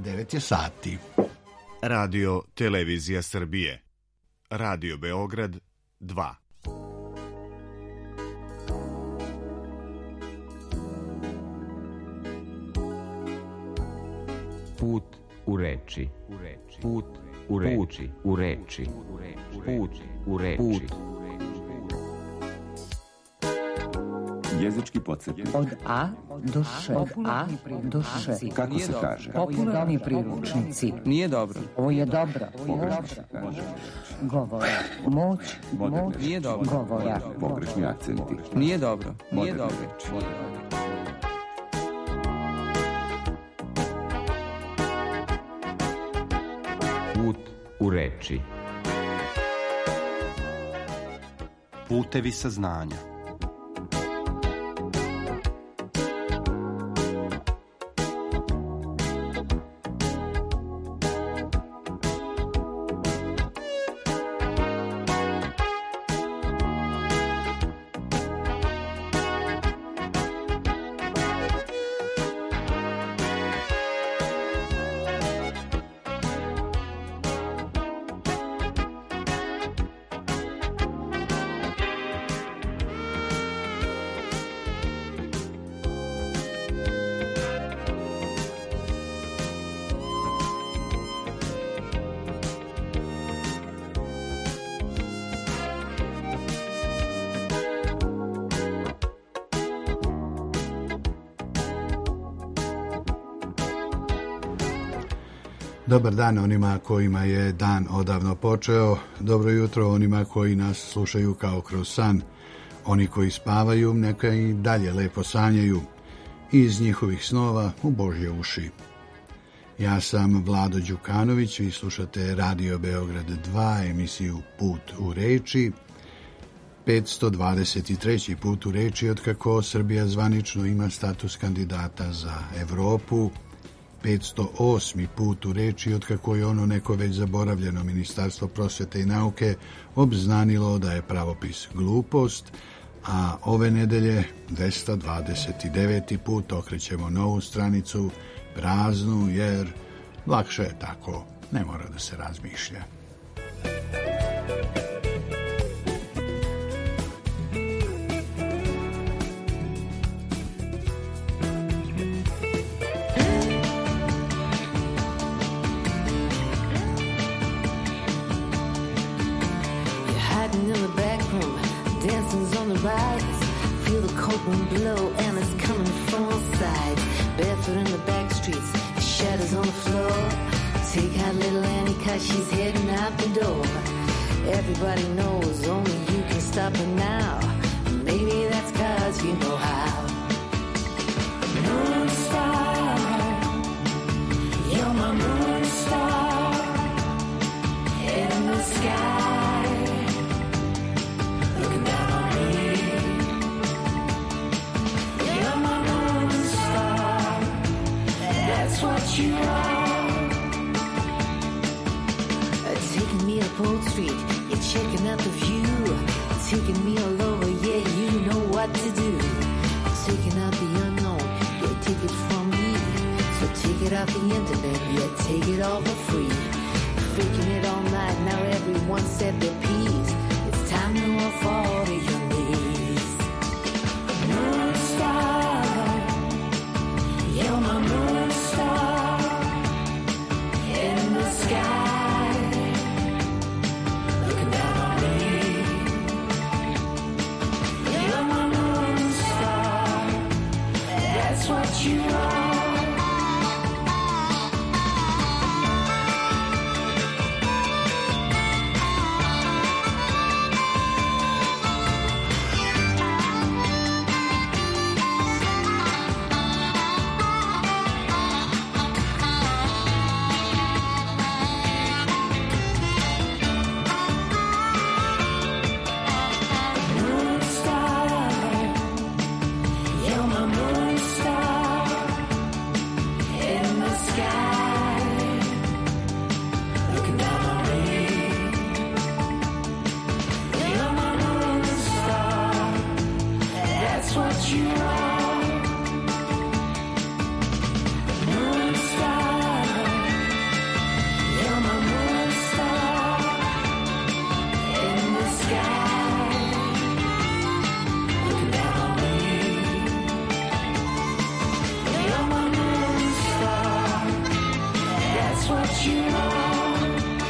9 je sati. Radio Televizija Srbije. Radio Beograd 2. Put u reči. Put u reči. U reči. Put u reči. Jezički podsjetnik. Od A do Š. Od A do Š. Kako se kaže? Popularni priručnici. Nije dobro. Ovo je dobro. Govora. Moć. Nije dobro. Govora. Pogrešni akcenti. Nije dobro. Nije dobro. Put u reči. Putevi saznanja. Dobar dan onima kojima je dan odavno počeo, dobro jutro onima koji nas slušaju kao kroz san. Oni koji spavaju neka i dalje lepo sanjaju i iz njihovih snova u Božje uši. Ja sam Vlado Đukanović, vi slušate Radio Beograd 2, emisiju Put u reči, 523. put u reči otkako Srbija zvanično ima status kandidata za Evropu, 508. put u reči otkako je ono neko već zaboravljeno Ministarstvo prosvete i nauke obznanilo da je pravopis glupost, a ove nedelje 229. put okrećemo novu stranicu, praznu, jer lakše je tako, ne mora da se razmišlja. Feel the cold wind blow and it's coming from all sides. Barefoot in the back streets, the shadows on the floor. Take out little Annie 'cause she's heading out the door. Everybody knows only you can stop her now. Maybe that's 'cause you know how. Moon star, you're my moon star in the sky. Looking down on me. That's what you are. Taking me up Old Street, you're checking out the view. Taking me all over, yeah, you know what to do. Taking out the unknown, yeah, take it from me. So take it off the internet, yeah, take it all for free. Faking it all night, now everyone said their piece. It's time to all fall to your knees. Moon star, you're my moon star in the sky, looking down on me. You're my moon star, that's what you are. you wrong.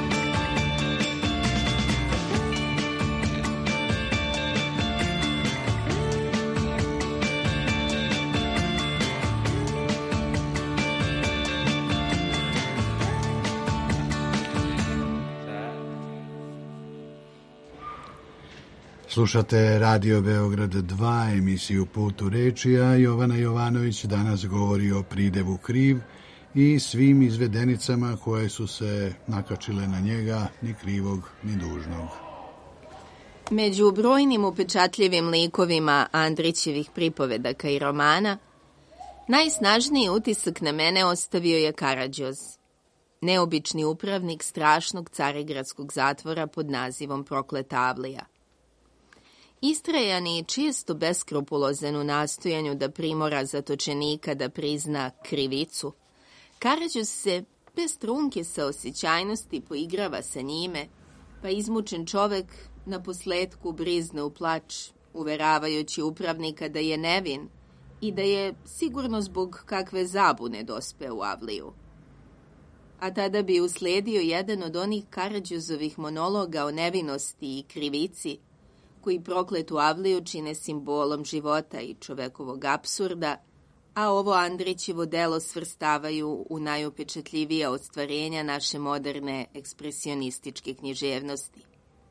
Slušate Radio Beograd 2, emisiju Put u reči, a Jovana Jovanović danas govori o pridevu kriv i svim izvedenicama koje su se nakačile na njega, ni krivog, ni dužnog. Među brojnim upečatljivim likovima Andrićevih pripovedaka i romana, najsnažniji utisak na mene ostavio je Karađoz, neobični upravnik strašnog carigradskog zatvora pod nazivom Prokleta Avlija. Istrajan i čisto beskrupulozan u nastojanju da primora zatočenika da prizna krivicu, Karađoz se bez trunke saosećajnosti poigrava sa njime, pa izmučen čovek na posledku brizne u plač, uveravajući upravnika da je nevin i da je sigurno zbog kakve zabune dospeo u Avliju. A tada bi usledio jedan od onih Karađozovih monologa o nevinosti i krivici, koji prokletu Avliju čine simbolom života i čovekovog apsurda, a ovo Andrićevo delo svrstavaju u najupečatljivija ostvarenja naše moderne ekspresionističke književnosti.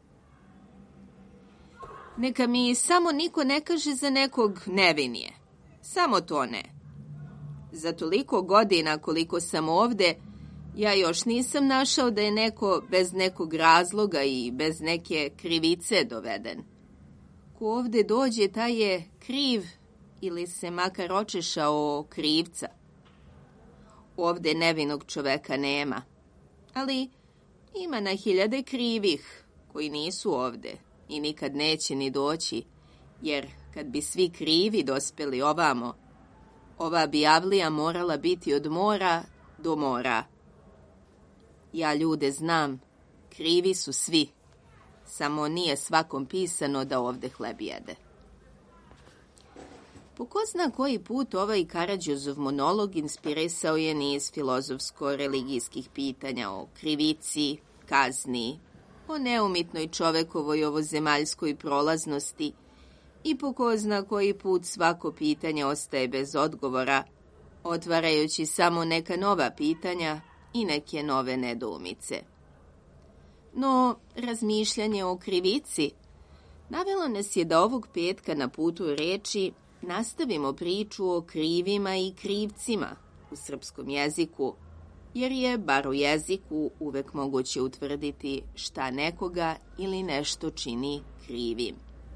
Neka mi samo niko ne kaže za nekog nevinije. Samo to ne. Za toliko godina koliko sam ovde, ja još nisam našao da je neko bez nekog razloga i bez neke krivice doveden. Ko ovde dođe, taj je kriv ili se makar očešao krivca. Ovde nevinog čoveka nema, ali ima na hiljade krivih koji nisu ovde i nikad neće ni doći, jer kad bi svi krivi dospeli ovamo, ova bi Avlija morala biti od mora do mora. Ja ljude znam, krivi su svi, samo nije svakom pisano da ovde hleb jede. Po ko zna koji put ovaj Karađozov monolog inspirisao je niz filozofsko-religijskih pitanja o krivici, kazni, o neumitnoj čovekovoj ovozemaljskoj prolaznosti i po ko zna koji put svako pitanje ostaje bez odgovora, otvarajući samo neka nova pitanja i neke nove nedoumice. No, razmišljanje o krivici navelo nas je da ovog petka na Putu reči nastavimo priču o krivima i krivcima u srpskom jeziku, jer je, bar u jeziku, uvek moguće utvrditi šta nekoga ili nešto čini krivim.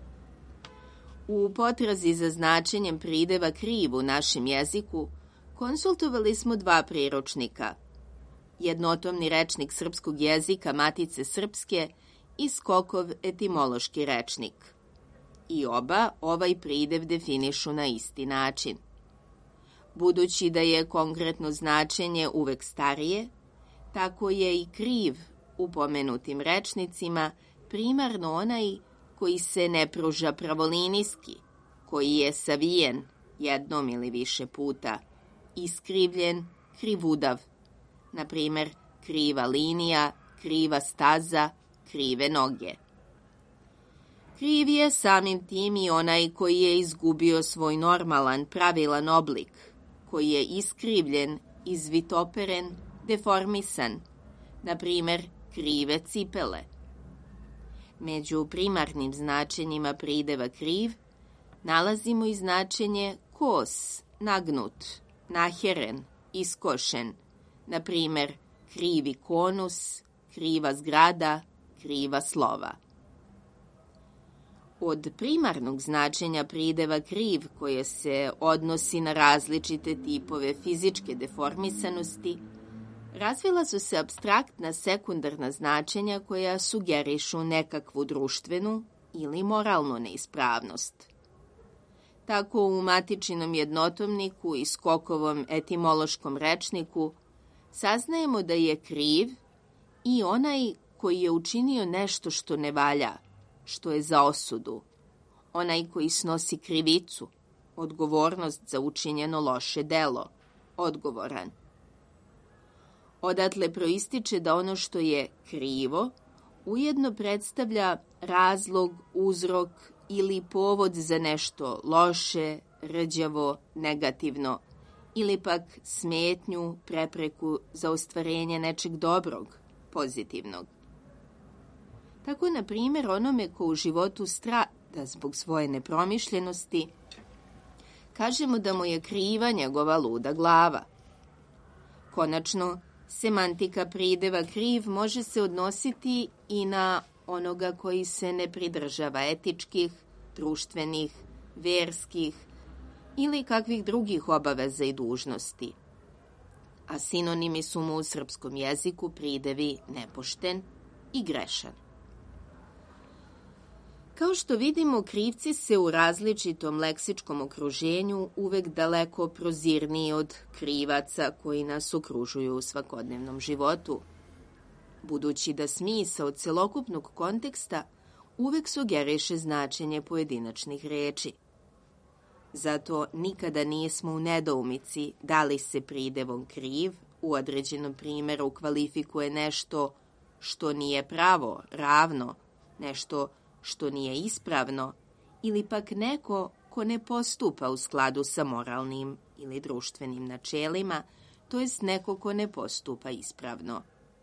U potrazi za značenjem prideva kriv u našem jeziku konsultovali smo dva priručnika, jednotomni rečnik srpskog jezika Matice Srpske i Skokov etimološki rečnik. I oba ovaj pridev definišu na isti način. Budući da je konkretno značenje uvek starije, tako je i kriv u pomenutim rečnicima primarno onaj koji se ne pruža pravolinijski, koji je savijen jednom ili više puta, iskrivljen, krivudav, na primer kriva linija, kriva staza, krive noge. Kriv je samim tim i onaj koji je izgubio svoj normalan, pravilan oblik, koji je iskrivljen, izvitoperen, deformisan, na primer krive cipele. Među primarnim značenjima prideva kriv nalazimo i značenje kos, nagnut, naheren, iskošen, na primer krivi konus, kriva zgrada, kriva slova. Od primarnog značenja prideva kriv, koje se odnosi na različite tipove fizičke deformisanosti, razvila su se apstraktna sekundarna značenja koja sugerišu nekakvu društvenu ili moralnu neispravnost. Tako u Matičinom jednotomniku i Skokovom etimološkom rečniku saznajemo da je kriv i onaj koji je učinio nešto što ne valja, što je za osudu, onaj koji snosi krivicu, odgovornost za učinjeno loše delo, odgovoran. Odatle proističe da ono što je krivo ujedno predstavlja razlog, uzrok ili povod za nešto loše, rđavo, negativno, ili pak smetnju, prepreku za ostvarenje nečeg dobrog, pozitivnog. Tako, na primjer, onome ko u životu strada zbog svoje nepromišljenosti, kažemo da mu je kriva njegova luda glava. Konačno, semantika prideva kriv može se odnositi i na onoga koji se ne pridržava etičkih, društvenih, verskih ili kakvih drugih obaveza i dužnosti. A sinonimi su mu u srpskom jeziku pridevi nepošten i grešan. Kao što vidimo, krivci se u različitom leksičkom okruženju uvek daleko prozirniji od krivaca koji nas okružuju u svakodnevnom životu, budući da smisao celokupnog konteksta uvek sugeriše značenje pojedinačnih reči. Zato nikada nismo u nedoumici da li se pridevom kriv u određenom primjeru kvalifikuje nešto što nije pravo, ravno, nešto što nije ispravno, ili pak neko ko ne postupa u skladu sa moralnim ili društvenim načelima, to jest neko ko ne postupa ispravno.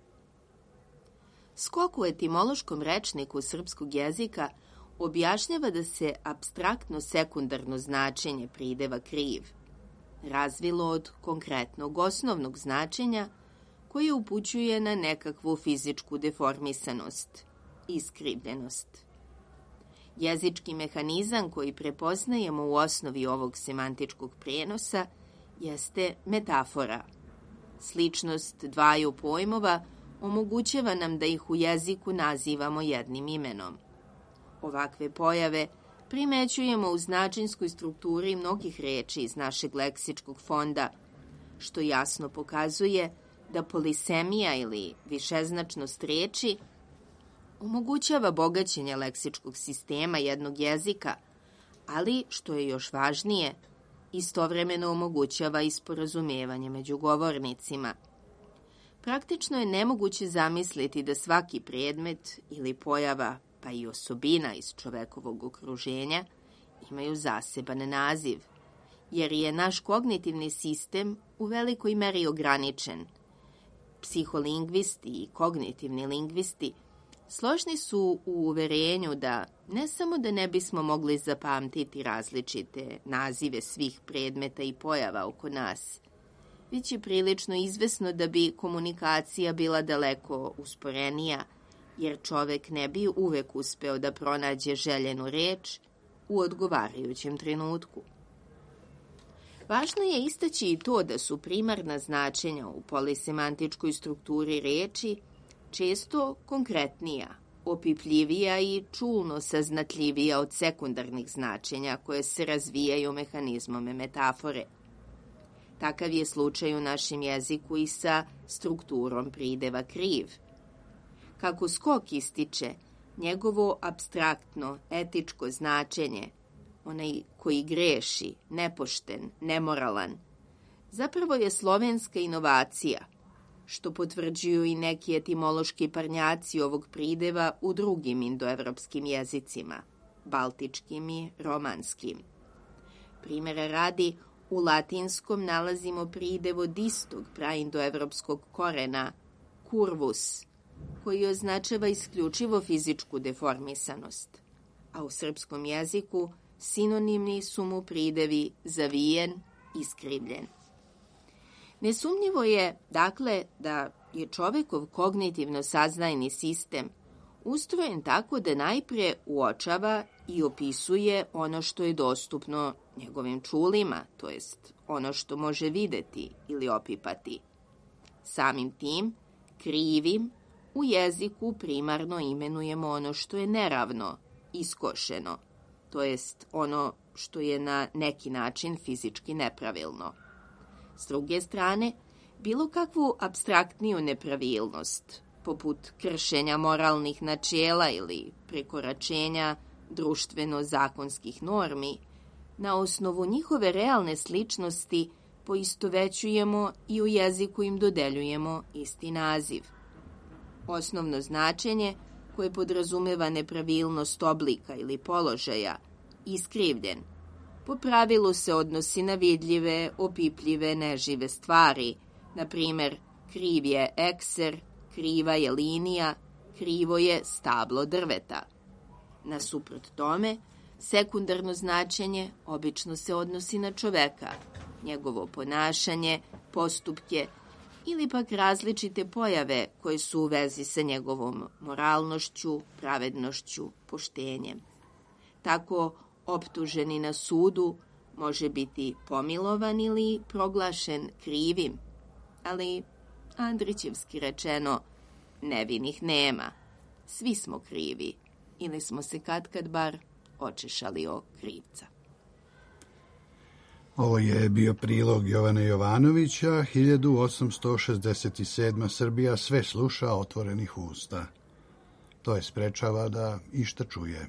Skok u etimološkom rečniku srpskog jezika objašnjava da se apstraktno sekundarno značenje prideva kriv razvilo od konkretnog osnovnog značenja koje upućuje na nekakvu fizičku deformisanost, iskrivljenost. Jezički mehanizam koji prepoznajemo u osnovi ovog semantičkog prenosa jeste metafora. Sličnost dvaju pojmova omogućava nam da ih u jeziku nazivamo jednim imenom. Ovakve pojave primećujemo u značenjskoj strukturi mnogih reči iz našeg leksičkog fonda, što jasno pokazuje da polisemija ili višeznačnost reči omogućava bogaćenje leksičkog sistema jednog jezika, ali, što je još važnije, istovremeno omogućava i sporazumevanje među govornicima. Praktično je nemoguće zamisliti da svaki predmet ili pojava, pa i osobina iz čovekovog okruženja, imaju zaseban naziv, jer je naš kognitivni sistem u velikoj meri ograničen. Psiholingvisti i kognitivni lingvisti složni su u uverenju da ne samo da ne bismo mogli zapamtiti različite nazive svih predmeta i pojava oko nas, već je prilično izvesno da bi komunikacija bila daleko usporenija, jer čovek ne bi uvek uspeo da pronađe željenu reč u odgovarajućem trenutku. Važno je istaći i to da su primarna značenja u polisemantičkoj strukturi reči često konkretnija, opipljivija i čulno saznatljivija od sekundarnih značenja koje se razvijaju mehanizmom metafore. Takav je slučaj u našem jeziku i sa strukturom prideva kriv. Kako Skok ističe, njegovo apstraktno, etičko značenje, onaj koji greši, nepošten, nemoralan, zapravo je slovenska inovacija, što potvrđuju i neki etimološki parnjaci ovog prideva u drugim indoevropskim jezicima, baltičkim i romanskim. Primjera radi, u latinskom nalazimo pridev od istog praindoevropskog korena, curvus, koji označava isključivo fizičku deformisanost, a u srpskom jeziku sinonimni su mu pridevi zavijen, iskrivljen. Nesumnjivo je, dakle, da je čovekov kognitivno-saznajni sistem ustrojen tako da najprije uočava i opisuje ono što je dostupno njegovim čulima, to jest ono što može videti ili opipati. Samim tim, krivim, u jeziku primarno imenujemo ono što je neravno, iskošeno, to jest ono što je na neki način fizički nepravilno. S druge strane, bilo kakvu apstraktniju nepravilnost, poput kršenja moralnih načela ili prekoračenja društveno-zakonskih normi, na osnovu njihove realne sličnosti poistovećujemo i u jeziku im dodeljujemo isti naziv. Osnovno značenje, koje podrazumeva nepravilnost oblika ili položaja, iskrivljen, po pravilu se odnosi na vidljive, opipljive, nežive stvari, na primjer, kriv je ekser, kriva je linija, krivo je stablo drveta. Nasuprot tome, sekundarno značenje obično se odnosi na čoveka, njegovo ponašanje, postupke ili pak različite pojave koje su u vezi sa njegovom moralnošću, pravednošću, poštenjem. Tako, optuženi na sudu može biti pomilovan ili proglašen krivim, ali Andrićevski rečeno, nevinih nema, svi smo krivi ili smo se katkad bar očešali o krivca. Ovo je bio prilog Jovana Jovanovića, 1867. Srbija sve sluša otvorenih usta. To je sprečava da išta čuje.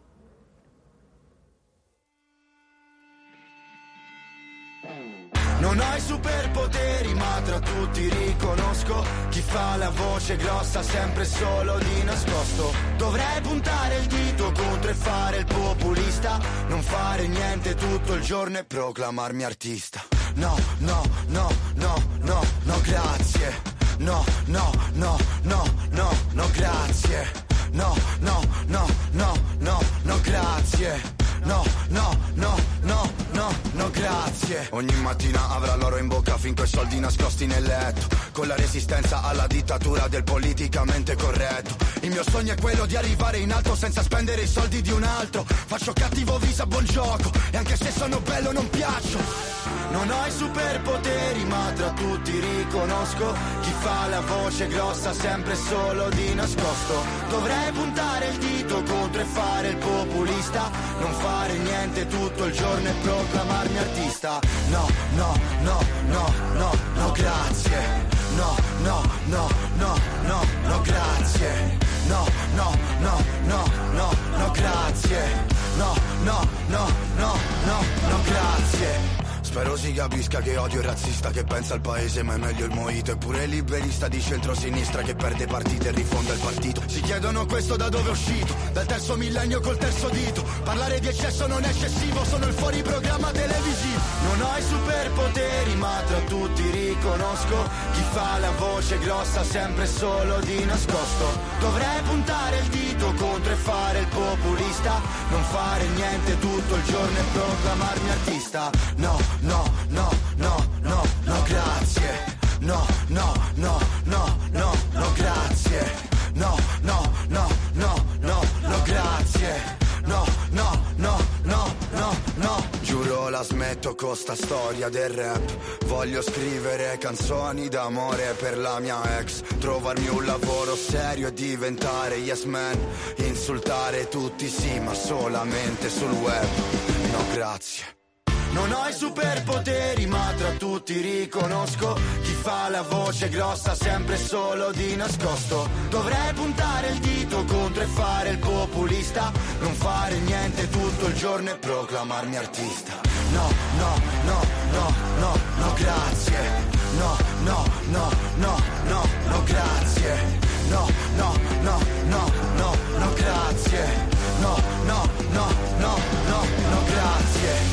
Non ho i superpoteri, ma tra tutti riconosco chi fa la voce grossa sempre solo di nascosto. Dovrei puntare il dito contro e fare il populista, non fare niente tutto il giorno e proclamarmi artista. No, no, no, no, no, no, grazie. No, no, no, no, no, no, grazie. No, no, no, no, no, no, grazie. No, no, no, no, no, no, grazie. Ogni mattina avrà l'oro in bocca finché i soldi nascosti nel letto, con la resistenza alla dittatura del politicamente corretto. Il mio sogno è quello di arrivare in alto senza spendere i soldi di un altro. Faccio cattivo viso a buon gioco e anche se sono bello non piaccio. Non ho i superpoteri ma tra tutti riconosco chi fa la voce grossa sempre solo di nascosto. Dovrei puntare il dito contro e fare il populista, non fare niente tutto il giorno e proclamarmi artista. No, no, no, no, no, no, grazie. No, no, no, no, no, no, grazie. No, no, no, no, no, no, grazie. No, no, no, no, no, no, grazie. Spero si capisca che odio il razzista che pensa al paese ma è meglio il mojito. Eppure il liberista di centrosinistra che perde partite e rifonda il partito. Si chiedono questo da dove è uscito, dal terzo millennio col terzo dito. Parlare di eccesso non è eccessivo, sono il fuori programma televisivo. Non ho i superpoteri ma tra tutti riconosco chi fa la voce grossa sempre solo di nascosto. Dovrei puntare il dito contro e fare il populista, non fare niente tutto il giorno e proclamarmi artista. No, no, no, no, no, no, grazie. No, no, no, no, no, no, grazie. No, no, no, no, no, no, grazie. No, no, no, no, no, no. Giuro la smetto con sta storia del rap. Voglio scrivere canzoni d'amore per la mia ex, trovarmi un lavoro serio e diventare yes man. Insultare tutti sì, ma solamente sul web. No, grazie. Non ho i superpoteri ma tra tutti riconosco chi fa la voce grossa sempre solo di nascosto. Dovrei puntare il dito contro e fare il populista, non fare niente tutto il giorno e proclamarmi artista. No, no, no, no, no, no, grazie. No, no, no, no, no, no, grazie. No, no, no, no, no, no, grazie. No, no, no, no, no, no, grazie.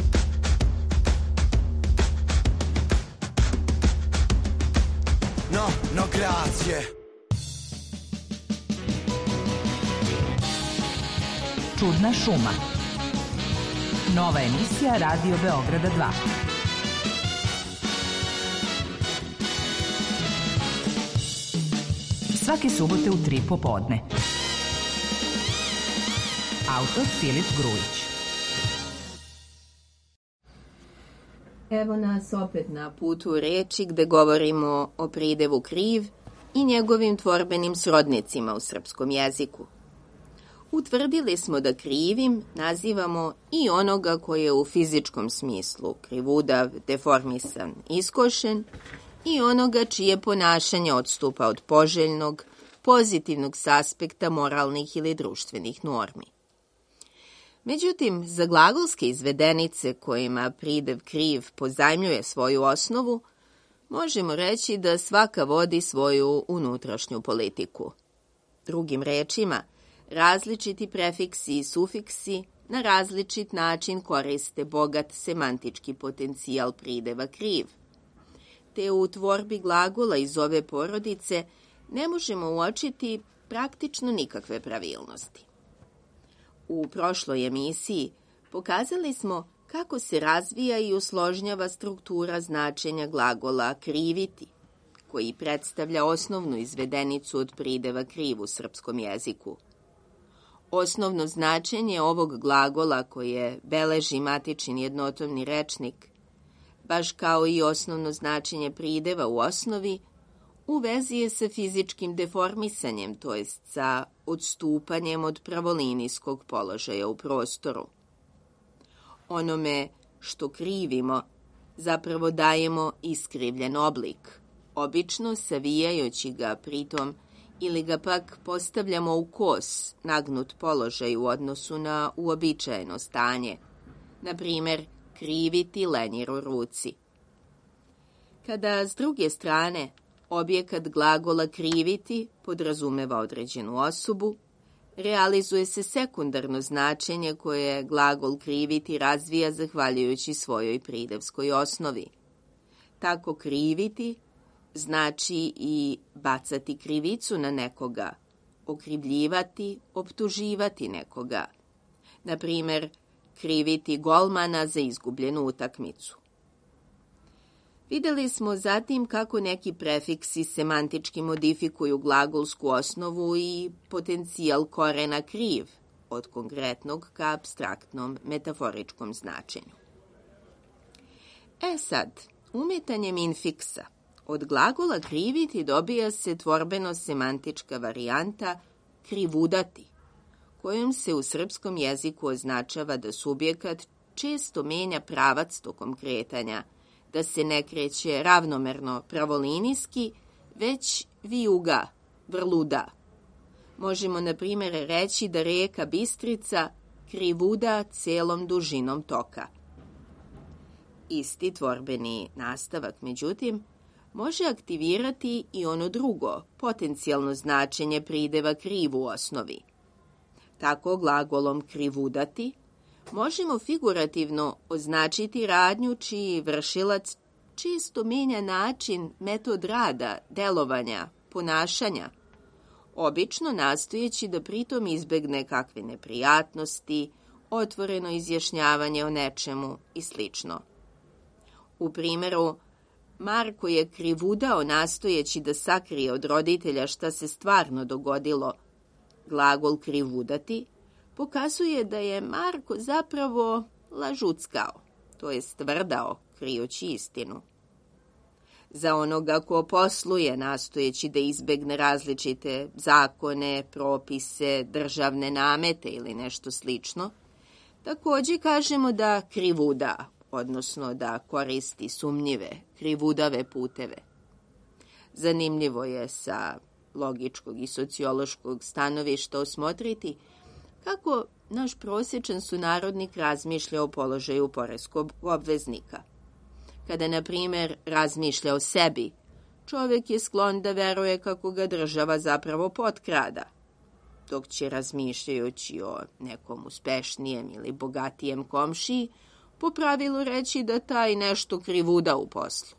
No, no, grazie. Čudna šuma. Nova emisija Radio Beograda 2. Svake subote u 3 popodne. Autor Filip Grujić. Evo nas opet na putu reči gde govorimo o pridevu kriv i njegovim tvorbenim srodnicima u srpskom jeziku. Utvrdili smo da krivim nazivamo i onoga koji je u fizičkom smislu krivudav, deformisan, iskošen i onoga čije ponašanje odstupa od poželjnog, pozitivnog s aspekta moralnih ili društvenih normi. Međutim, za glagolske izvedenice kojima pridev kriv pozajmljuje svoju osnovu, možemo reći da svaka vodi svoju unutrašnju politiku. Drugim rečima, različiti prefiksi i sufiksi na različit način koriste bogat semantički potencijal prideva kriv. Te u tvorbi glagola iz ove porodice ne možemo uočiti praktično nikakve pravilnosti. U prošloj emisiji pokazali smo kako se razvija i usložnjava struktura značenja glagola kriviti, koji predstavlja osnovnu izvedenicu od prideva kriv u srpskom jeziku. Osnovno značenje ovog glagola koje beleži matični jednotomni rečnik, baš kao i osnovno značenje prideva u osnovi, u vezi je sa fizičkim deformisanjem, to jest sa odstupanjem od pravolinijskog položaja u prostoru. Onome što krivimo zapravo dajemo iskrivljen oblik, obično savijajući ga pritom ili ga pak postavljamo u kos, nagnut položaj u odnosu na uobičajeno stanje, na primjer kriviti lenjir u ruci. Kada s druge strane objekat glagola kriviti podrazumeva određenu osobu, realizuje se sekundarno značenje koje glagol kriviti razvija zahvaljujući svojoj pridevskoj osnovi. Tako kriviti znači i bacati krivicu na nekoga, okrivljivati, optuživati nekoga. Na primjer, kriviti golmana za izgubljenu utakmicu. Videli smo zatim kako neki prefiksi semantički modifikuju glagolsku osnovu i potencijal korena kriv, od konkretnog ka apstraktnom metaforičkom značenju. Sad, umetanjem infiksa od glagola kriviti dobija se tvorbeno-semantička varijanta krivudati, kojom se u srpskom jeziku označava da subjekat često menja pravac tokom kretanja, da se ne kreće ravnomerno pravolinijski, već vijuga, vrluda. Možemo, na primjer, reći da reka Bistrica krivuda celom dužinom toka. Isti tvorbeni nastavak, međutim, može aktivirati i ono drugo, potencijalno značenje prideva kriv u osnovi. Tako glagolom krivudati možemo figurativno označiti radnju čiji vršilac često menja način, metod rada, delovanja, ponašanja, obično nastojeći da pritom izbegne kakve neprijatnosti, otvoreno izjašnjavanje o nečemu i sl. U primjeru, Marko je krivudao nastojeći da sakrije od roditelja šta se stvarno dogodilo. Glagol krivudati pokazuje da je Marko zapravo lažuckao, to jest tvrdao, krijući istinu. Za onoga ko posluje nastojeći da izbegne različite zakone, propise, državne namete ili nešto slično, također kažemo da krivuda, odnosno da koristi sumnjive, krivudave puteve. Zanimljivo je sa logičkog i sociološkog stanovišta osmotriti kako naš prosječan sunarodnik razmišlja o položaju poreskog obveznika. Kada, na primjer, razmišlja o sebi, čovjek je sklon da veruje kako ga država zapravo potkrada, dok će, razmišljajući o nekom uspešnijem ili bogatijem komšiji, po pravilu reći da taj nešto krivuda u poslu.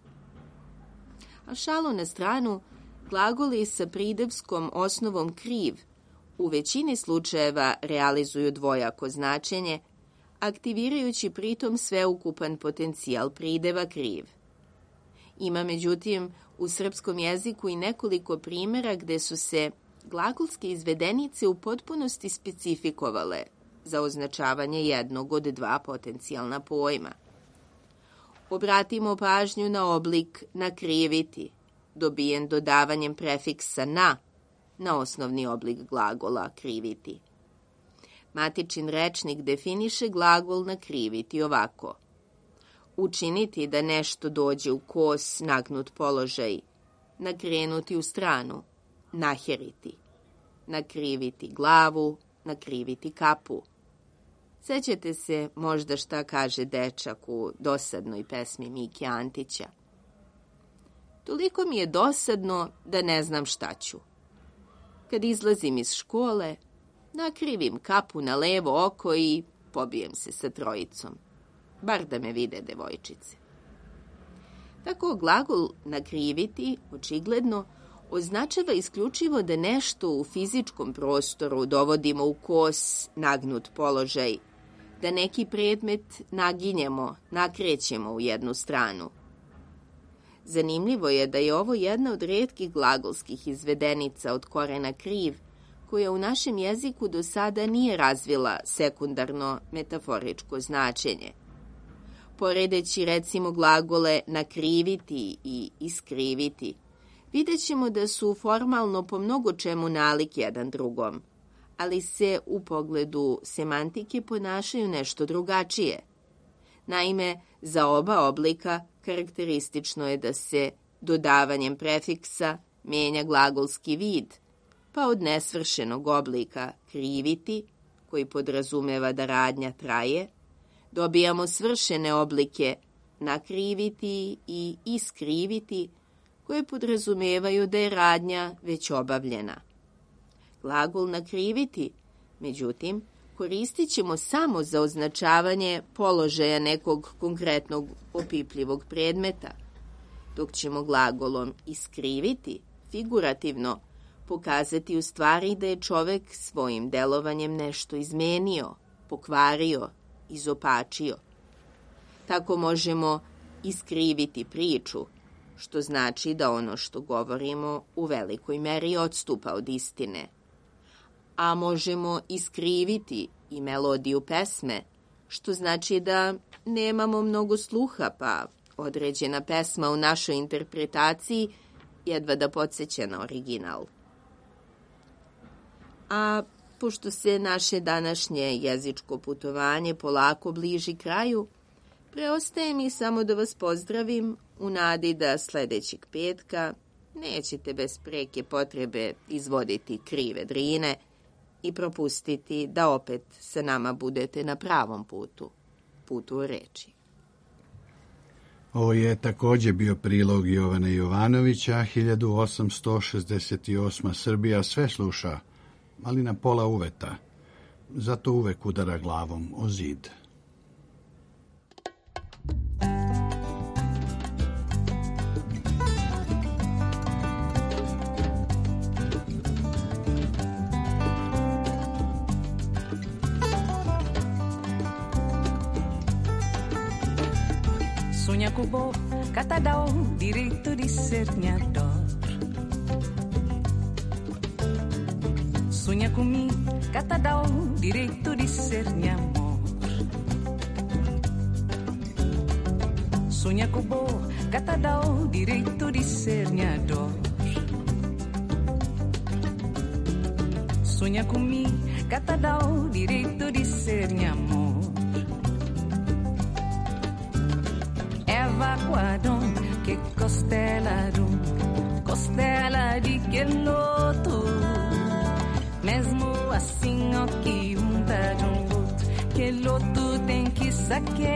A šalu na stranu, glagoli sa pridevskom osnovom kriv u većini slučajeva realizuju dvojako značenje, aktivirajući pritom sveukupan potencijal prideva kriv. Ima, međutim, u srpskom jeziku i nekoliko primjera gde su se glagolske izvedenice u potpunosti specifikovale za označavanje jednog od dva potencijalna pojma. Obratimo pažnju na oblik nakriviti, dobijen dodavanjem prefiksa na osnovni oblik glagola kriviti. Matičin rečnik definiše glagol nakriviti ovako: učiniti da nešto dođe u kos, nagnut položaj, nakrenuti u stranu, naheriti, nakriviti glavu, nakriviti kapu. Sećate se možda šta kaže dečak u dosadnoj pesmi Mike Antića. Toliko mi je dosadno da ne znam šta ću. Kad izlazim iz škole, nakrivim kapu na levo oko i pobijem se sa trojicom. Bar da me vide devojčice. Tako glagol nakriviti, očigledno, označava isključivo da nešto u fizičkom prostoru dovodimo u kos, nagnut položaj, da neki predmet naginjemo, nakrećemo u jednu stranu. Zanimljivo je da je ovo jedna od retkih glagolskih izvedenica od korena kriv, koja u našem jeziku do sada nije razvila sekundarno metaforičko značenje. Poredeći recimo glagole nakriviti i iskriviti, vidjet ćemo da su formalno po mnogo čemu nalik jedan drugom, ali se u pogledu semantike ponašaju nešto drugačije. Naime, za oba oblika karakteristično je da se dodavanjem prefiksa menja glagolski vid, pa od nesvršenog oblika kriviti, koji podrazumeva da radnja traje, dobijamo svršene oblike nakriviti i iskriviti, koje podrazumevaju da je radnja već obavljena. Glagol nakriviti, međutim, koristit ćemo samo za označavanje položaja nekog konkretnog opipljivog predmeta, dok ćemo glagolom iskriviti, figurativno, pokazati u stvari da je čovek svojim delovanjem nešto izmenio, pokvario, izopačio. Tako možemo iskriviti priču, što znači da ono što govorimo u velikoj meri odstupa od istine. A možemo iskriviti i melodiju pesme, što znači da nemamo mnogo sluha, pa određena pesma u našoj interpretaciji jedva da podsjeća na original. A pošto se naše današnje jezičko putovanje polako bliži kraju, preostaje mi samo da vas pozdravim u nadi da sledećeg petka nećete bez preke potrebe izvoditi krive drine i propustiti da opet sa nama budete na pravom putu, putu reči. Ovo je također bio prilog Jovana Jovanovića, 1868. Srbija sve sluša, ali na pola uveta, zato uvek udara glavom o zid. Sonha com o bo, catadão, direito de ser sonhador. Sonha comigo, catadão, direito de ser minha amor. Sonha com o bo, catadão, direito de ser minha dor. Sonha comigo, catadão, direito de ser minha amor. Evacuadão, que costela de que loto. Mesmo assim, ó, que tá de outro, que loto tem que saqueiro.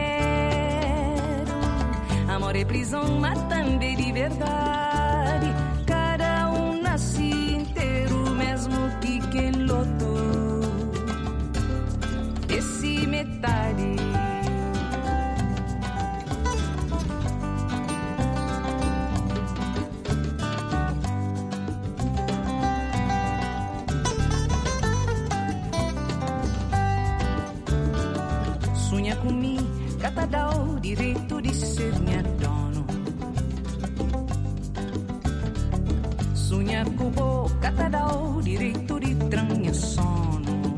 Amor e prisão, mas também de verdade. Cada nasce inteiro, mesmo que loto. Esse metade. Catadão, direito de ser minha dono. Sonha com o catadão, direito de tranha sono.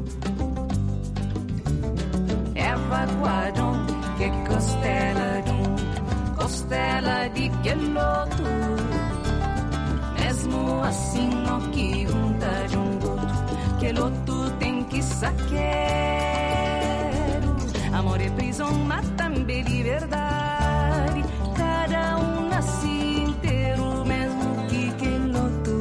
Evacuadão, que costela de que loto. Mesmo assim, ó, que tá de outro, que loto tem que saqueiro. Amor e prisão, mas também liberdade. Cada nasce inteiro, mesmo que loto.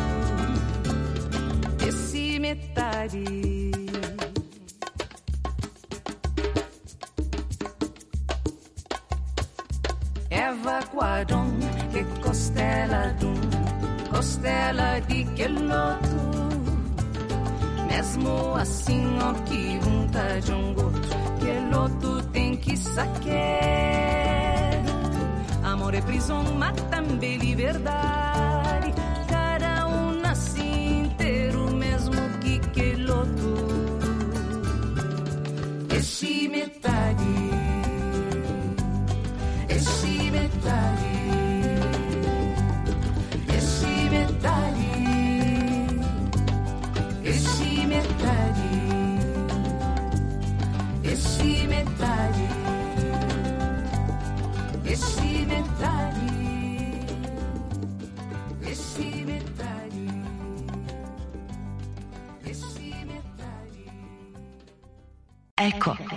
Esse metade. che costela di que loto, mesmo assim ó que vontade goto, que loto tem que saquer. Amor é prisão, mas também liberdade, cada nasce inteiro mesmo que loto. Esse metade, esse metade, esse metade, esse metade, esse metade, esse metade, esse metade, esse metade. Eko.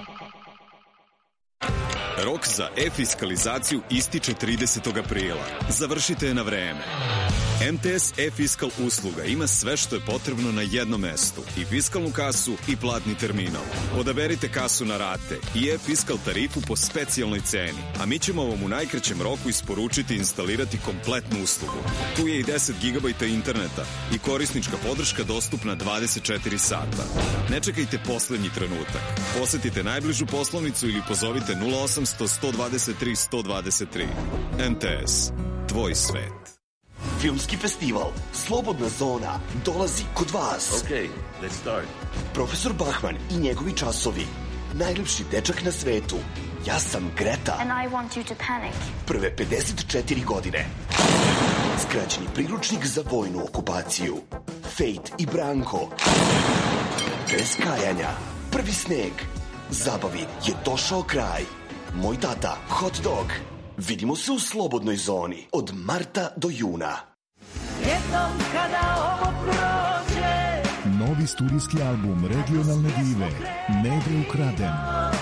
Rok za e-fiskalizaciju ističe 30. aprila. Završite je na vreme. MTS e-fiskal usluga ima sve što je potrebno na jednom mestu. I fiskalnu kasu i platni terminal. Odaberite kasu na rate i e-fiskal tarifu po specijalnoj ceni. A mi ćemo vam u najkraćem roku isporučiti i instalirati kompletnu uslugu. Tu je i 10 GB interneta i korisnička podrška dostupna 24 sata. Ne čekajte poslednji trenutak. Posetite najbližu poslovnicu ili pozovite 0800 123 123. MTS. Tvoj svet. Filmski festival Slobodna zona dolazi kod vas. Okay, let's start. Profesor Bachman i njegovi časovi. Najljepši dečak na svetu. Ja sam Greta. And I want you to panic. Prve 54 godine. Skraćeni priručnik za vojnu okupaciju. Fate i Branko. Bez kajanja. Prvi sneg. Zabavi je došao kraj. Moj tata, hot dog. Vidimo se u Slobodnoj zoni od marta do juna. Jednom kada ovo prođe, novi studijski album regionalne dive Nede ukraden.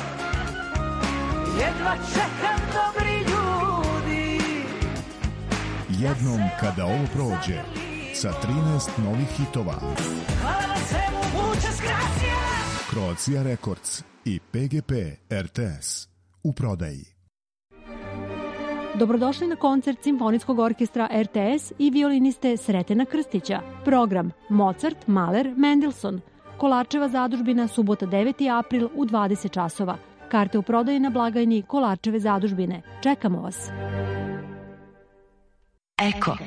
Jedva čekam dobri ljudi. Jednom kada ovo prođe, sa 13 novih hitova. Hvala na svemu, muchas gracias. Croatia Records i PGP RTS u prodaji. Dobrodošli na koncert Simfonijskog orkestra RTS i violiniste Sretena Krstića. Program Mozart, Mahler, Mendelssohn. Kolarčeva zadužbina, subota 9. april u 20 časova. Karte u prodaji na blagajni Kolarčeve zadužbine. Čekamo vas. Eko.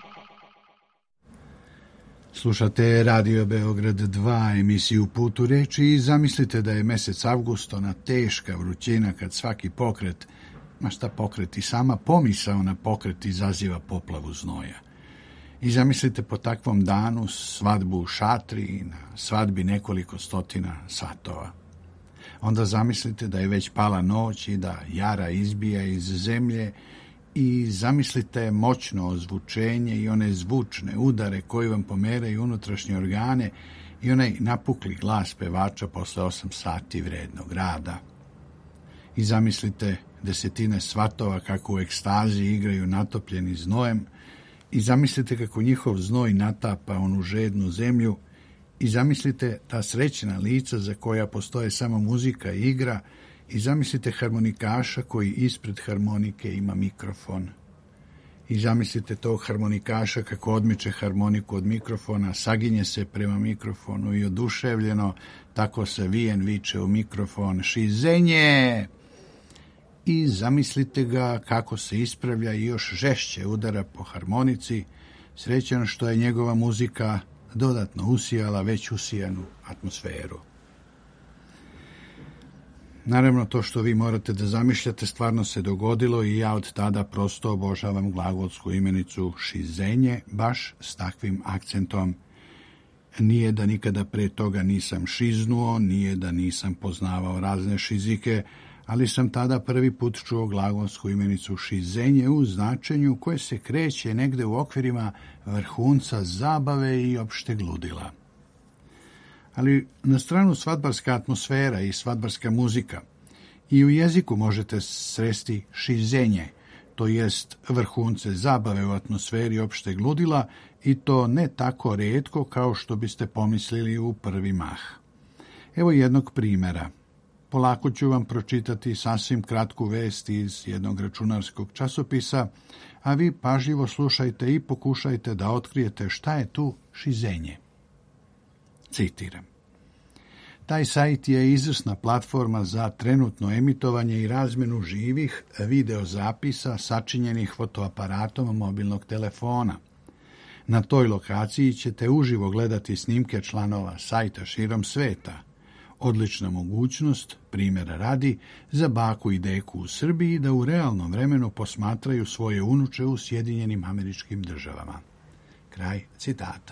Slušate Radio Beograd 2, emisiju Put u reči i zamislite da je mesec avgust, ona teška vrućina kad svaki pokret, ma šta pokret, i sama pomisao na pokret izaziva poplavu znoja. I zamislite po takvom danu svadbu u šatri i na svadbi nekoliko stotina satova. Onda zamislite da je već pala noć i da jara izbija iz zemlje i zamislite moćno ozvučenje i one zvučne udare koji vam pomeraju unutrašnje organe i onaj napukli glas pevača posle 8 sati vrednog rada. I zamislite desetine svatova kako u ekstazi igraju natopljeni znojem i zamislite kako njihov znoj natapa onu žednu zemlju i zamislite ta srećna lica za koja postoje samo muzika i igra i zamislite harmonikaša koji ispred harmonike ima mikrofon. I zamislite tog harmonikaša kako odmiče harmoniku od mikrofona, saginje se prema mikrofonu i oduševljeno tako se vijen viče u mikrofon šizenje. I zamislite ga kako se ispravlja i još žešće udara po harmonici, srećan što je njegova muzika dodatno usijala već usijanu atmosferu. Naravno, to što vi morate da zamišljate stvarno se dogodilo i ja od tada prosto obožavam glagolsku imenicu šizenje, baš s takvim akcentom. Nije da nikada pre toga nisam šiznuo, nije da nisam poznavao razne šizike, ali sam tada prvi put čuo glagolsku imenicu šizenje u značenju koje se kreće negde u okvirima vrhunca zabave i opšteg ludila. Ali na stranu svadbarska atmosfera i svadbarska muzika, i u jeziku možete sresti šizenje, to jest vrhunce zabave u atmosferi opšteg ludila, i to ne tako retko kao što biste pomislili u prvi mah. Evo jednog primjera. Polako ću vam pročitati sasvim kratku vest iz jednog računarskog časopisa, a vi pažljivo slušajte i pokušajte da otkrijete šta je tu šizenje. Citiram. Taj sajt je izvrsna platforma za trenutno emitovanje i razmenu živih videozapisa sačinjenih fotoaparatom mobilnog telefona. Na toj lokaciji ćete uživo gledati snimke članova sajta širom sveta. Odlična mogućnost, primjera radi, za baku i deku u Srbiji da u realnom vremenu posmatraju svoje unuče u Sjedinjenim Američkim Državama. Kraj citata.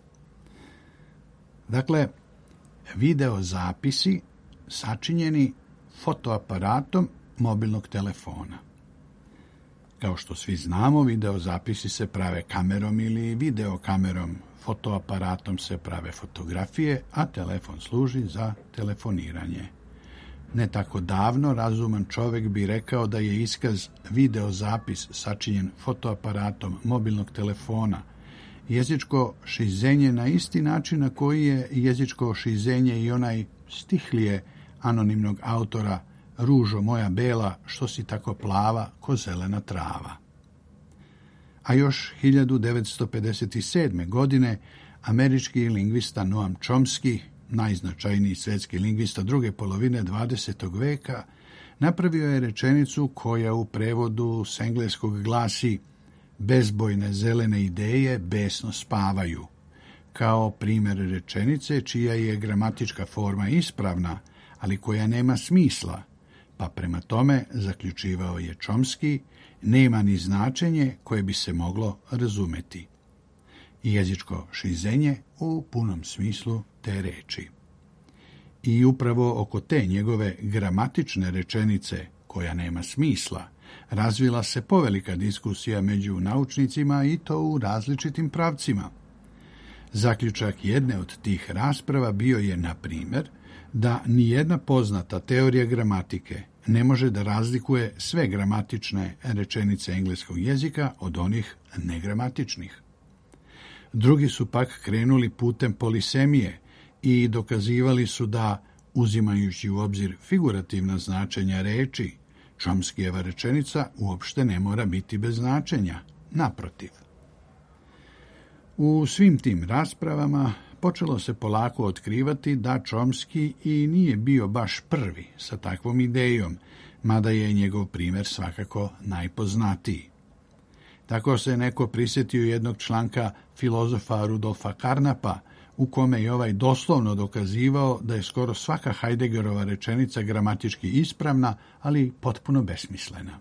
Dakle, videozapisi sačinjeni fotoaparatom mobilnog telefona. Kao što svi znamo, videozapisi se prave kamerom ili videokamerom, fotoaparatom se prave fotografije, a telefon služi za telefoniranje. Ne tako davno razuman čovjek bi rekao da je iskaz videozapis sačinjen fotoaparatom mobilnog telefona jezičko šizenje na isti način na koji je jezičko šizenje i onaj stihlije anonimnog autora Ružo moja bela, što si tako plava ko zelena trava. A još 1957. godine američki lingvista Noam Chomsky, najznačajniji svjetski lingvista druge polovine 20. veka, napravio je rečenicu koja u prevodu s engleskog glasi bezbojne zelene ideje besno spavaju, kao primjer rečenice čija je gramatička forma ispravna, ali koja nema smisla, pa prema tome, zaključivao je Chomsky, nema ni značenje koje bi se moglo razumeti. Jezičko šizenje u punom smislu te reči. I upravo oko te njegove gramatične rečenice, koja nema smisla, razvila se povelika diskusija među naučnicima i to u različitim pravcima. Zaključak jedne od tih rasprava bio je, na primjer, da nijedna poznata teorija gramatike ne može da razlikuje sve gramatične rečenice engleskog jezika od onih negramatičnih. Drugi su pak krenuli putem polisemije i dokazivali su da, uzimajući u obzir figurativna značenja reči, Chomskyjeva rečenica uopšte ne mora biti bez značenja, naprotiv. U svim tim raspravama počelo se polako otkrivati da Chomsky i nije bio baš prvi sa takvom idejom, mada je njegov primjer svakako najpoznatiji. Tako se neko prisjetio jednog članka filozofa Rudolfa Carnapa, u kome je ovaj doslovno dokazivao da je skoro svaka Heideggerova rečenica gramatički ispravna, ali potpuno besmislena.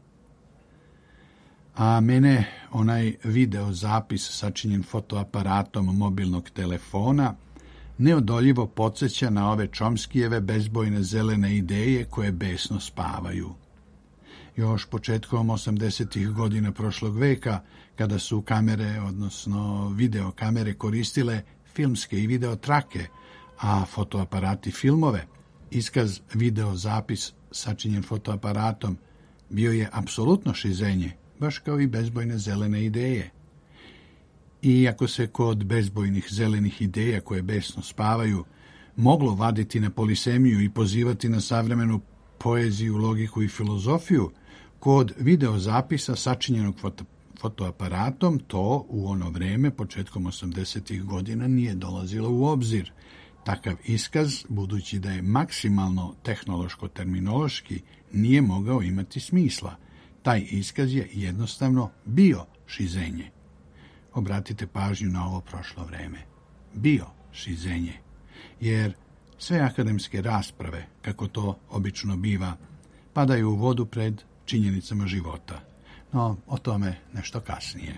A mene onaj videozapis sačinjen fotoaparatom mobilnog telefona neodoljivo podsjeća na ove Chomskyjeve bezbojne zelene ideje koje besno spavaju. Još početkom 80. godina prošlog veka, kada su kamere, odnosno videokamere koristile filmske i videotrake, a fotoaparati filmove, iskaz videozapis sačinjen fotoaparatom bio je apsolutno šizenje, baš kao i bezbojne zelene ideje. I ako se kod bezbojnih zelenih ideja koje besno spavaju moglo vaditi na polisemiju i pozivati na savremenu poeziju, logiku i filozofiju, kod videozapisa sačinjenog fotoaparatom to u ono vreme, početkom 80. godina, nije dolazilo u obzir. Takav iskaz, budući da je maksimalno tehnološko-terminološki, nije mogao imati smisla. Taj iskaz je jednostavno bio šizenje. Obratite pažnju na ovo prošlo vreme. Bio šizenje. Jer sve akademske rasprave, kako to obično biva, padaju u vodu pred činjenicama života. No, o tome nešto kasnije.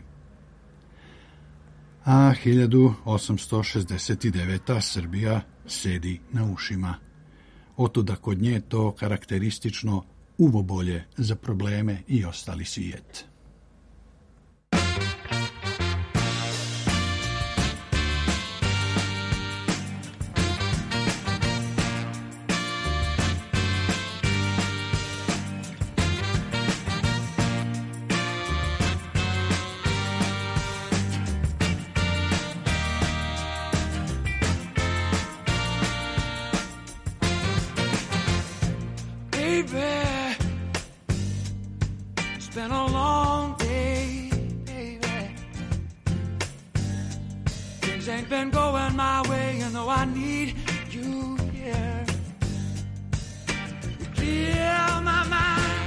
A 1869. Srbija sedi na ušima. Otuda kod nje to karakteristično uvobolje za probleme i ostali svijet. Been a long Things ain't been going my way, you know I need you here. You clear my mind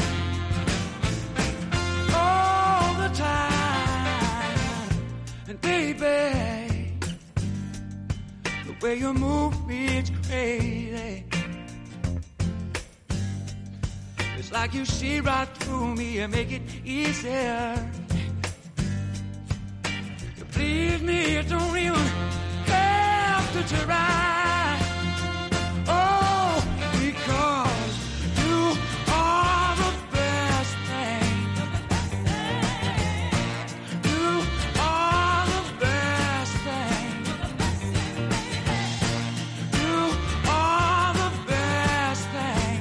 all the time. And baby, the way you move me, it's crazy. It's like you see right through me and make it easier. You please me, you don't even have to try. Oh, because you are the best thing. You are the best thing. You are the best thing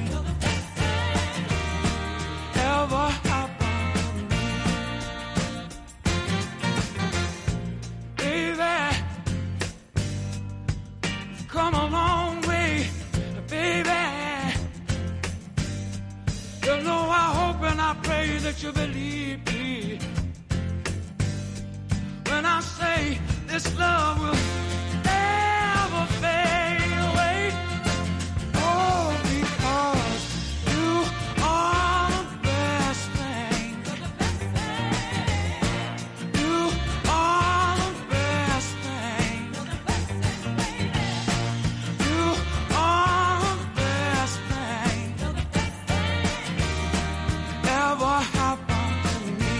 ever happened to me. Baby, come a long way, baby. You know I hope and I pray that you believe me when I say this love will never fade away. Oh, because you are the best thing. You are the best thing. You are the best thing ever happened to me.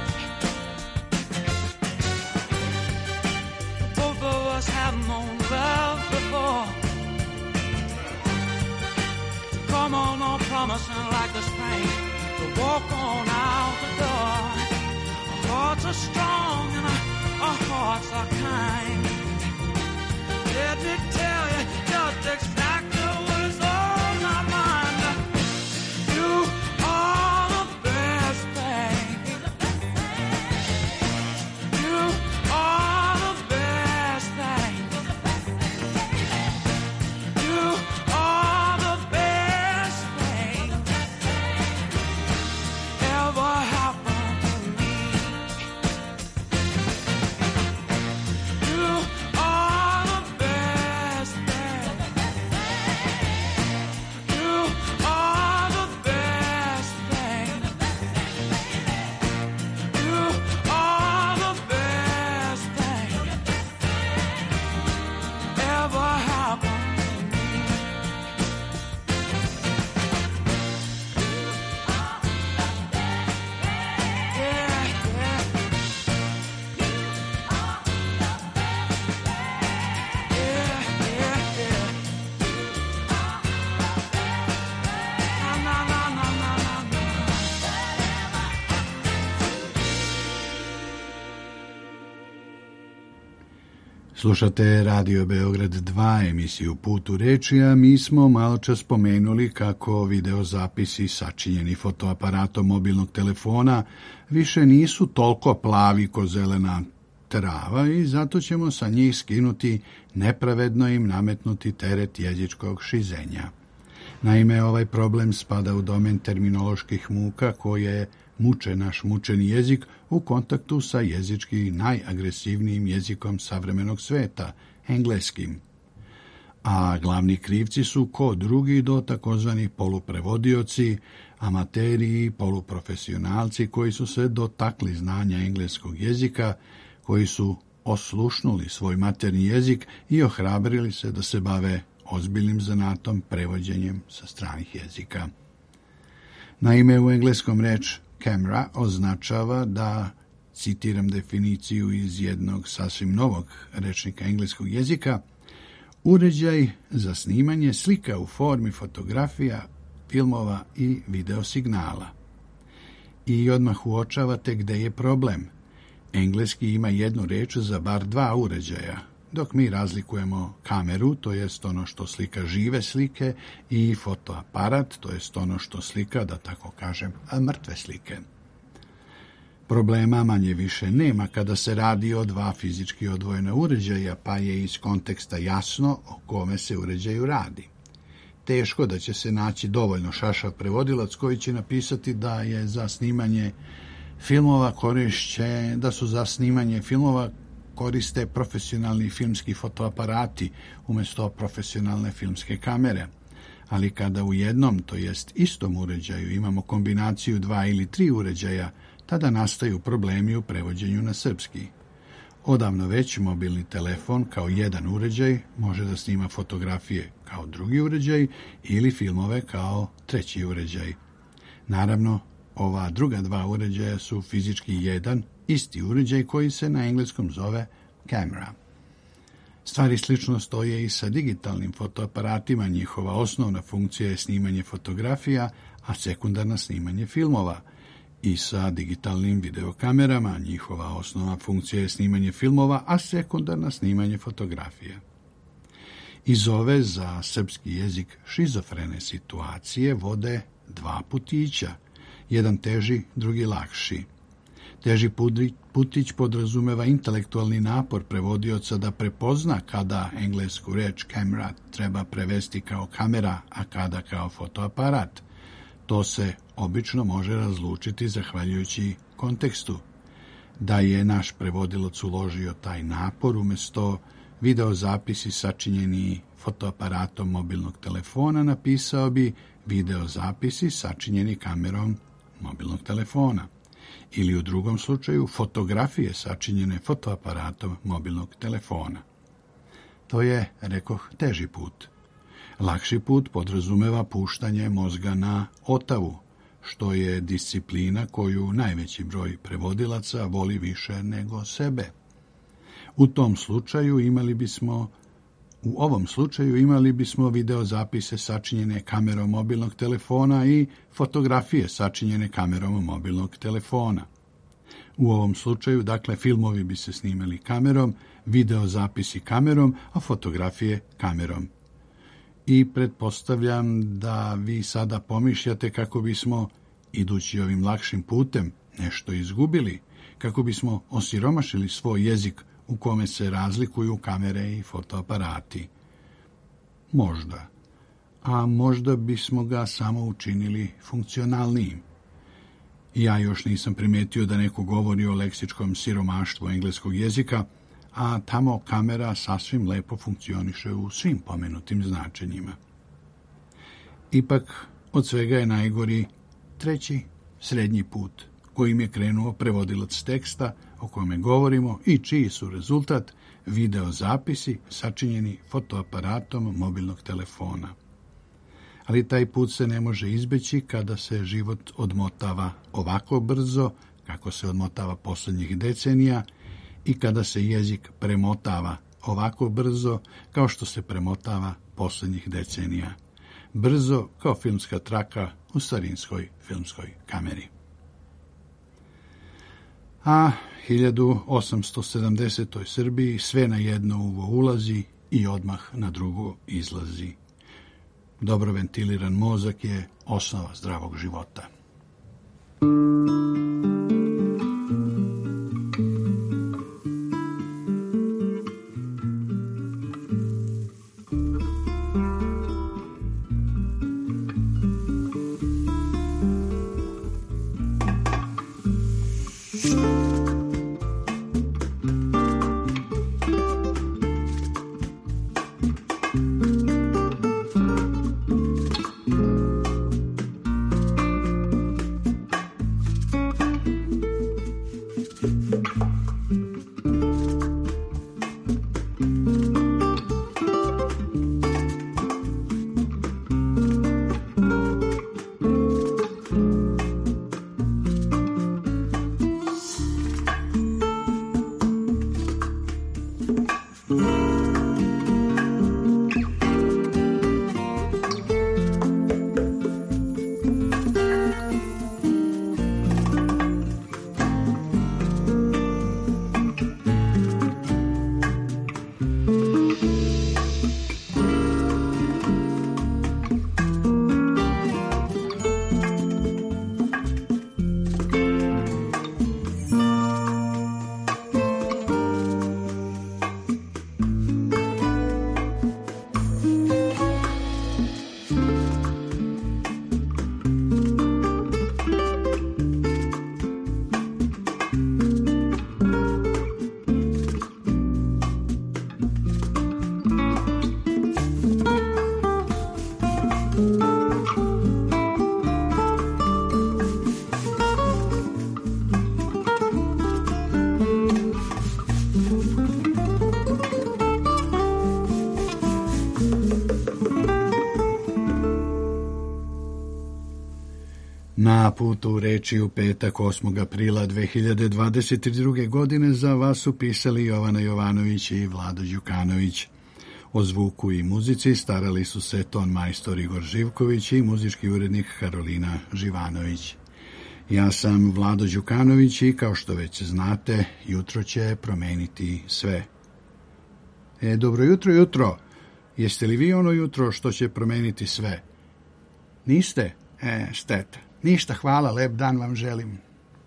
Both of us have known love before. Come on, no promising like the spring to walk on out the door. Our hearts are strong and our hearts are kind. Let me tell you just exactly what is on my mind. You are the best thing. You are the best thing. You are the best thing ever happened to me. You are the best thing. You are the best thing. You are the best thing ever happened to me. Yeah, yeah. Yeah, yeah, yeah. Na, na, na, na, na, na. Slušate Radio Beograd 2, emisiju Put u reči, a mi smo malo čas spomenuli kako videozapisi sačinjeni fotoaparatom mobilnog telefona više nisu toliko plavi ko zelena trava i zato ćemo sa njih skinuti nepravedno im nametnuti teret jezičkog šizenja. Naime, ovaj problem spada u domen terminoloških muka koje muče naš mučeni jezik u kontaktu sa jezički najagresivnijim jezikom savremenog sveta, engleskim. A glavni krivci su ko drugi do takozvani poluprevodioci, amateri i poluprofesionalci koji su se dotakli znanja engleskog jezika, koji su oslušnuli svoj maternji jezik i ohrabrili se da se bave ozbiljnim zanatom prevođenjem sa stranih jezika. Naime, u engleskom reč camera označava da, citiram definiciju iz jednog sasvim novog rečnika engleskog jezika, uređaj za snimanje slika u formi fotografija, filmova i videosignala. I odmah uočavate gde je problem. Engleski ima jednu reč za bar dva uređaja, dok mi razlikujemo kameru, to jest ono što slika žive slike, i fotoaparat, to jest ono što slika, da tako kažem, mrtve slike. Problema manje više nema kada se radi o dva fizički odvojena uređaja, pa je iz konteksta jasno o kome se uređaju radi. Teško da će se naći dovoljno šašav prevodilac koji će napisati da je za snimanje filmova koriste profesionalni filmski fotoaparati umjesto profesionalne filmske kamere. Ali kada u jednom, to jest istom uređaju, imamo kombinaciju 2 ili 3 uređaja, tada nastaju problemi u prevođenju na srpski. Odavno već mobilni telefon kao jedan uređaj može da snima fotografije kao drugi uređaj ili filmove kao treći uređaj. Naravno, ova druga 2 uređaja su fizički jedan, isti uređaj koji se na engleskom zove camera. Stvari slično stoje i sa digitalnim fotoaparatima. Njihova osnovna funkcija je snimanje fotografija, a sekundarna snimanje filmova. I sa digitalnim videokamerama njihova osnovna funkcija je snimanje filmova, a sekundarna snimanje fotografija. Iz ove za srpski jezik šizofrene situacije vode 2 putića, jedan teži, drugi lakši. Teži putić podrazumeva intelektualni napor prevodioca da prepozna kada englesku reč camera treba prevesti kao kamera, a kada kao fotoaparat. To se obično može razlučiti zahvaljujući kontekstu. Da je naš prevodilac uložio taj napor, umjesto videozapisi sačinjeni fotoaparatom mobilnog telefona, napisao bi videozapisi sačinjeni kamerom mobilnog telefona. Ili u drugom slučaju fotografije sačinjene fotoaparatom mobilnog telefona. To je, rekoh, teži put. Lakši put podrazumeva puštanje mozga na otavu, što je disciplina koju najveći broj prevodilaca voli više nego sebe. U ovom slučaju imali bismo videozapise sačinjene kamerom mobilnog telefona i fotografije sačinjene kamerom mobilnog telefona. U ovom slučaju, dakle, filmovi bi se snimali kamerom, videozapisi kamerom, a fotografije kamerom. I pretpostavljam da vi sada pomišljate kako bismo, idući ovim lakšim putem, nešto izgubili, kako bismo osiromašili svoj jezik u kome se razlikuju kamere i fotoaparati. Možda. A možda bismo ga samo učinili funkcionalnijim. Ja još nisam primetio da neko govori o leksičkom siromaštvu engleskog jezika, a tamo kamera sasvim lepo funkcioniše u svim pomenutim značenjima. Ipak, od svega je najgori 3. srednji put, kojim je krenuo prevodilac teksta o kome govorimo i čiji su rezultat videozapisi sačinjeni fotoaparatom mobilnog telefona. Ali taj put se ne može izbeći kada se život odmotava ovako brzo, kako se odmotava posljednjih decenija, i kada se jezik premotava ovako brzo, kao što se premotava posljednjih decenija. Brzo kao filmska traka u starinskoj filmskoj kameri. A 1870. Srbiji sve na jedno uvo ulazi i odmah na drugo izlazi. Dobro ventiliran mozak je osnova zdravog života. Na putu u reči u petak 8. aprila 2022. godine za vas su pisali Jovana Jovanović i Vlado Đukanović. O zvuku i muzici starali su se ton majstor Igor Živković i muzički urednik Karolina Živanović. Ja sam Vlado Đukanović i kao što već znate, jutro će promeniti sve. Dobro jutro. Jeste li vi ono jutro što će promeniti sve? Niste? Šteta. Ništa, hvala, lep dan vam želim.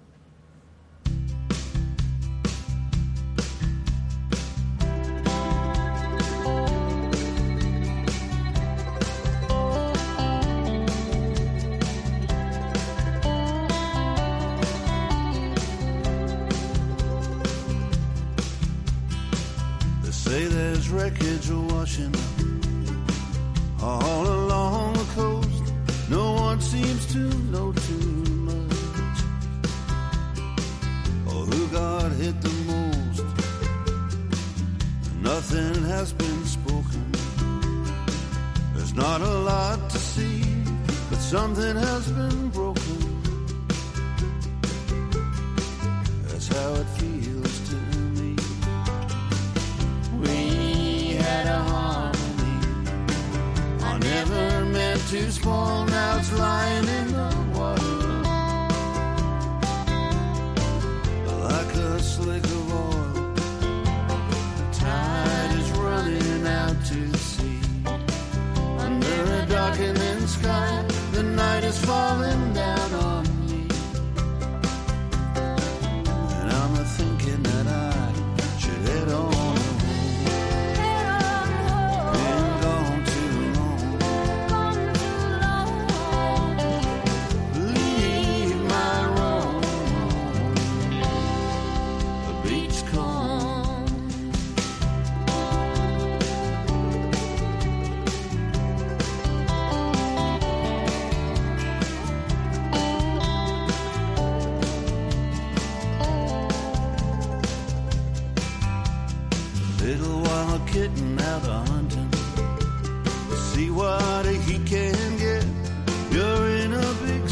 They say there's wreckage washing up all along the coast. No one seems to know too much, or who got hit the most. Nothing has been spoken. There's not a lot to see, but something has been broken. That's how it feels to me. We had a harmony I never meant to spoil. Now it's lying in the water like a slick of oil. The tide is running out to sea. Under a darkening sky, the night is falling down on me. And I'm thinking that I should head on. Kitten out a hunting, see what he can